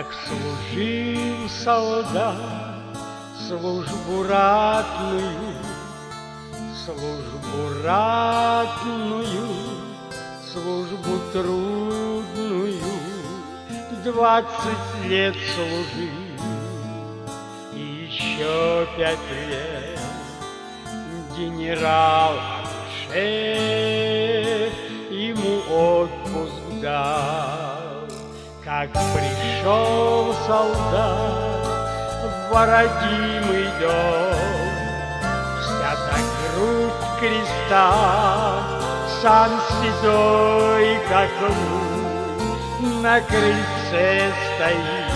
служил солдат службу ратную, службу ратную, службу трудную, 20 лет служил, и еще 5 лет генерал-шеф ему отпуск дал. Как пришел солдат в родимый дом, вся та грудь креста, сам седой, как лунь, на крыльце стоит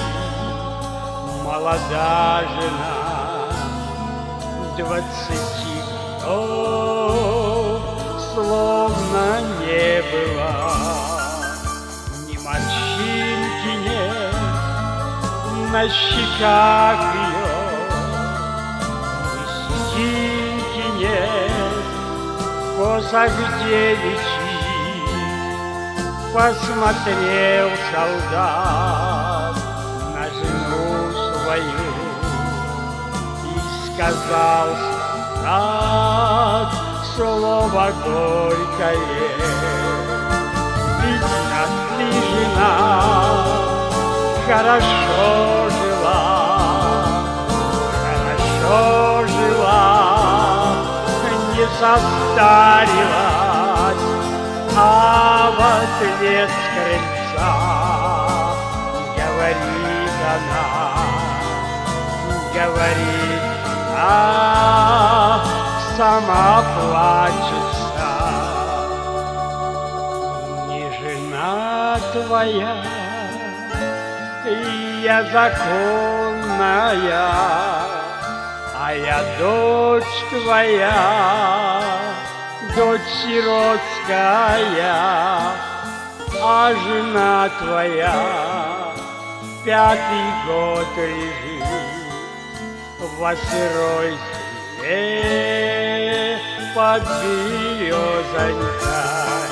молода жена 20 годов, словно не было. Морщинки нет на щеках ее, ни сединки нет в косах девичьих. Посмотрел солдат на жену свою и сказал солдат слово горькое: видно, ты, жена, хорошо жила, не состарилась, а в ответ с крыльца говорит она, сама плачется. Твоя, я законная, а я дочь твоя, дочь сиротская, а жена твоя 5-й год лежит во сырой земле под березонькой.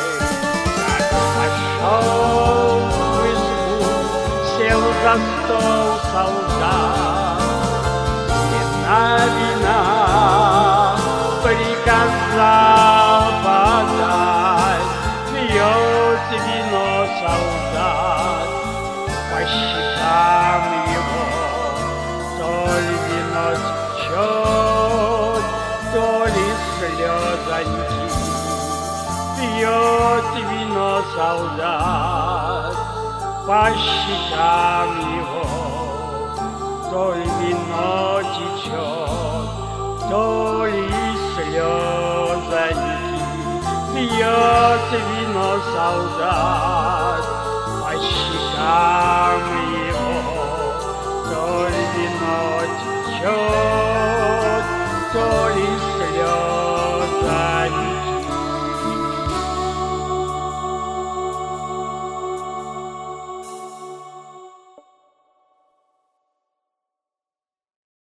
Пошел в избу, сел за стол солдат, вина приказал подать, пьет вино солдат, по щекам его то ли вино течет, то ли слезоньки. Пьет вино солдат, по щекам его то ли вино течет, то ли слезоньки. Пьет вино солдат, по щекам его то ли вино течет,